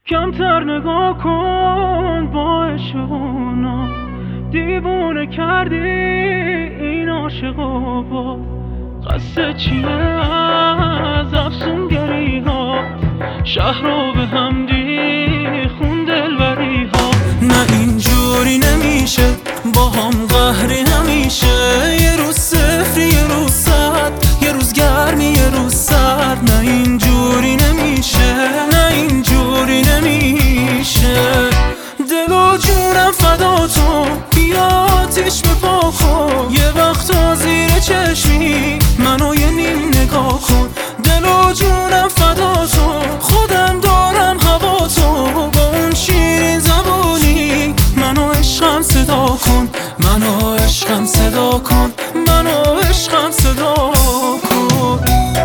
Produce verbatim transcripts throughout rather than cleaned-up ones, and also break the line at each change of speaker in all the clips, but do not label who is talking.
کمتر نگاه کن با عشقونا، دیوونه کردی این عاشقا. با قصد چیه از افسونگری ها، شهر رو به هم ریخون دلبری ها.
نه اینجوری نمیشه با هم قهری همیشه، یه روز صفری یه روز صد، یه روز گرمی یه روز سرد. نه اینجوری نمیشه، نه اینجوری نمیشه. دل و جونم فدا تو، بیا آتیش بپا کن. یه وقتا زیر چشمی منو یه نیم نگاه کن. دل و جونم فدا تو، خودم دارم هوا تو. با اون شیرین زبونی منو عشقم صدا کن، منو عشقم صدا کن، منو عشقم صدا کن.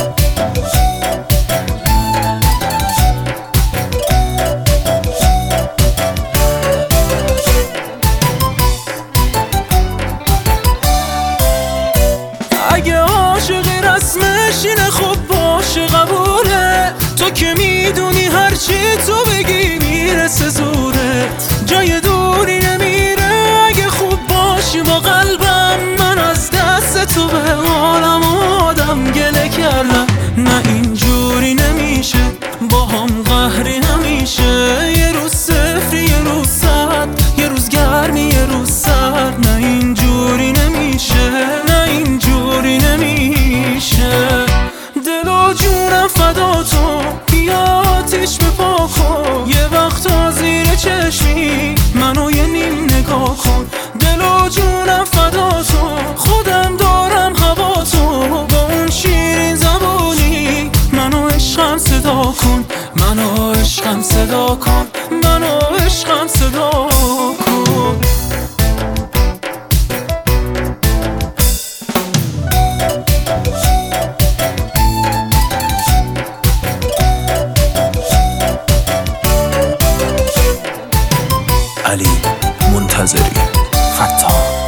اگه عاشقی رسمش اینه خب باشه قبوله، تو که میدونی هرچی تو بگی میرسه زورت. جای دوری نمیره اگه خوب باشی با قلبم، من از دست تو به حالم آدم گله کردم. نه اینجوری نمیشه با هم قهری همیشه، یه روز صفری یه روز صد، یه روز گرمی یه روز سرد. نه اینجوری نمیشه، نه اینجوری نمیشه. دل و جونم فدا تو، بیا آتیش بپا کن. یه وقتا زیر چشمی منو یه نیم نگاه کن. دل و جونم فدا تو، خودم دارم هوا تو. با اون شیرین زبونی منو عشقم صدا کن، منو عشقم صدا کن، منو عشقم صدا کن.
علی منتظری، فتاح.